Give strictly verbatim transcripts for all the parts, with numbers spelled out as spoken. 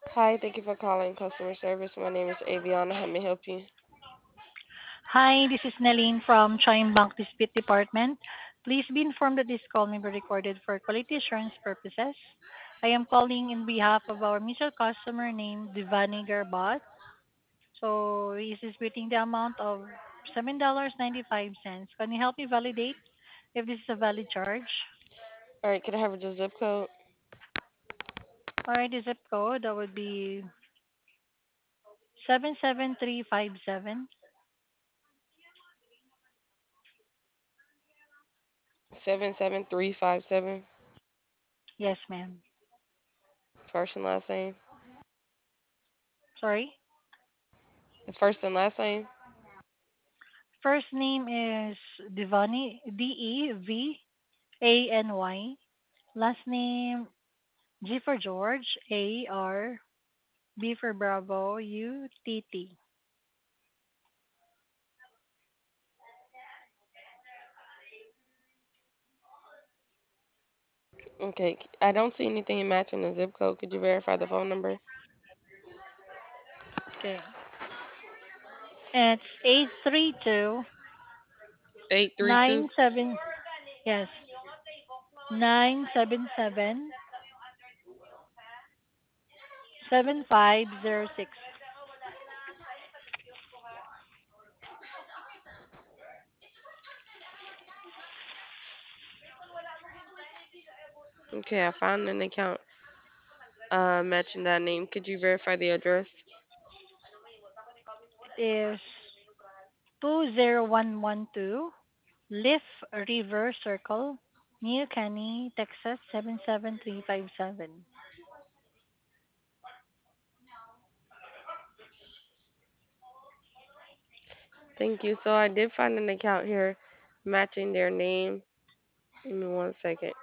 Hi, thank you for calling customer service. My name is Aviana. How may I help you? Hi, this is Nelline from Chime Bank Dispute Department. Please be informed that this call may be recorded for quality assurance purposes. I am calling in behalf of our mutual customer named Divani Garbat. So he is disputing the amount of seven dollars and ninety-five cents. Can you help me validate if this is a valid charge? All right, can I have the zip code? All right, the zip code that would be seven seven three five seven. seven seven three five seven. Yes, ma'am. First and last name. Sorry. The first and last name. First name is Divani, D E V A N Y. Last name G for George, A R, B for Bravo, U T T. Okay, I don't see anything matching the zip code. Could you verify the phone number? Okay. It's eight three two eight three two. nine seven. Yes, nine seven seven seven five zero six. Okay, I found an account uh, matching that name. Could you verify the address? It is two zero one one two Leaf River Circle, New Caney, Texas seven seven three five seven. Thank you. So I did find an account here matching their name. Give me one second.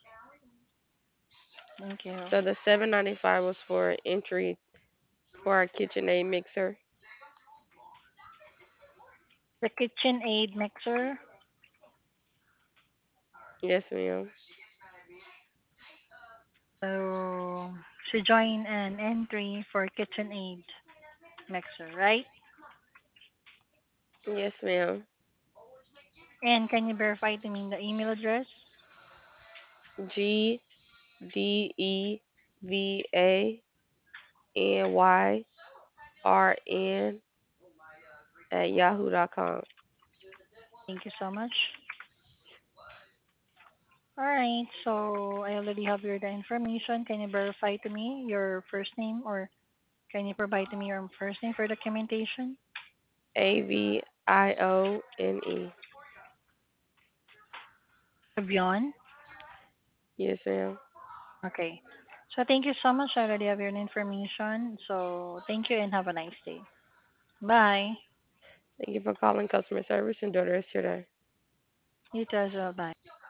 Thank you. So the seven ninety-five was for entry for our KitchenAid mixer. The KitchenAid mixer. Yes, ma'am. So she joined an entry for KitchenAid mixer, right? Yes, ma'am. And can you verify to me the email address? G D E V A N Y R N at yahoo dot com. Thank you so much. All right, so I already have your the information. Can you verify to me your first name, or can you provide to me your first name for documentation? A V I O N E. Beyond. Yes, ma'am. Okay. So thank you so much. I already have your information. So thank you and have a nice day. Bye. Thank you for calling customer service. Enjoy the rest of your day. You too as well. Bye.